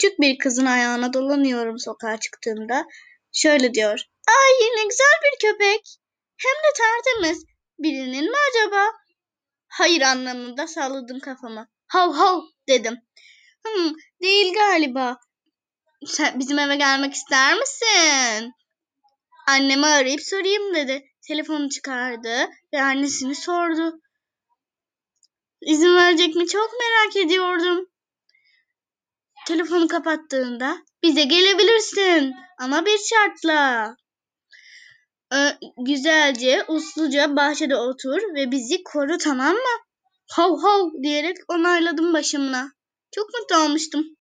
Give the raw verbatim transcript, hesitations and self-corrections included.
küçük bir kızın ayağına dolanıyorum sokağa çıktığımda. Şöyle diyor. Ay ne güzel bir köpek. Hem de tertemiz. Birinin mi acaba? Hayır anlamında salladım kafamı. Hav hav dedim. Hmm, değil galiba. Sen bizim eve gelmek ister misin? Annemi arayıp sorayım dedi. Telefonu çıkardı ve annesini sordu. İzin verecek mi çok merak ediyordum. Telefonu kapattığında bize gelebilirsin ama bir şartla. Ee, güzelce usluca bahçede otur ve bizi koru, tamam mı? Hav hav diyerek onayladım başımla. Çok mutlu olmuştum.